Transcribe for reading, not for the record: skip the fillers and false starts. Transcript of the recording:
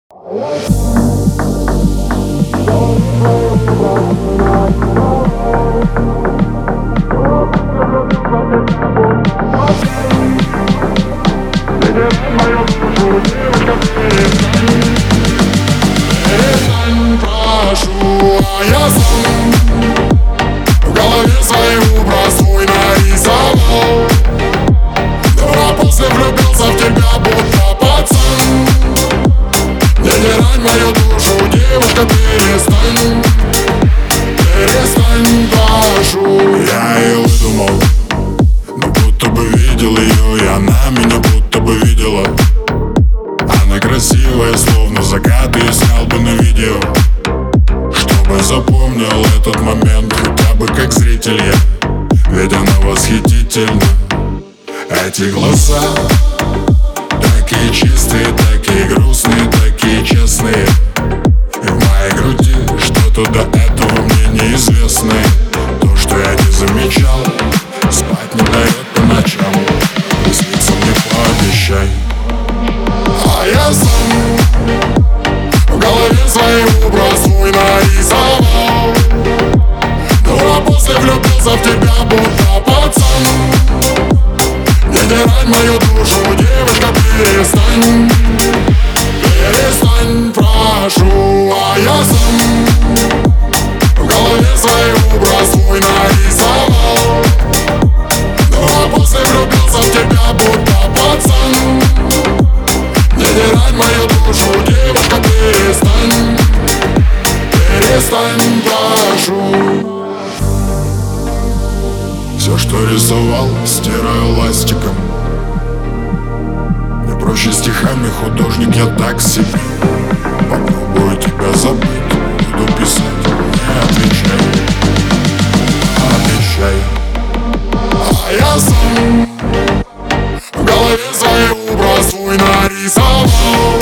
Перестань, прошу, а я сам в голове свою простой нарисовал. Но после влюбился в тебя, будто пацан. Не рань мою душу, девушка, перестань. Перестань, прошу. Я ее выдумал, но будто бы видел ее, и она меня будто бы видела. Она красивая, словно закат, и снял бы на видео, чтобы запомнил этот момент хотя бы как зритель я. Ведь она восхитительна. Эти глаза такие чистые, такие грустные, такие честные. И в моей груди что-то до этого мне неизвестное. То, что я не замечал, спать не дает по ночам. И снится мне, пообещай. А я сам в голове свою простой нарисовал. Ну а после влюбился в тебя, будто пацан. Не рань мою душу, девушка, перестань. Перестань, прошу. А я сам в голове свою простой нарисовал. Ну а после влюбился в тебя, будто пацан. Не рань мою душу, девушка, перестань. Перестань, прошу. Все, что рисовал, стираю ластиком. Мне проще стихами, художник я так себе. Попробую тебя забыть, буду писать, не отвечай. Обещай. А я сам в голове свою простой нарисовал.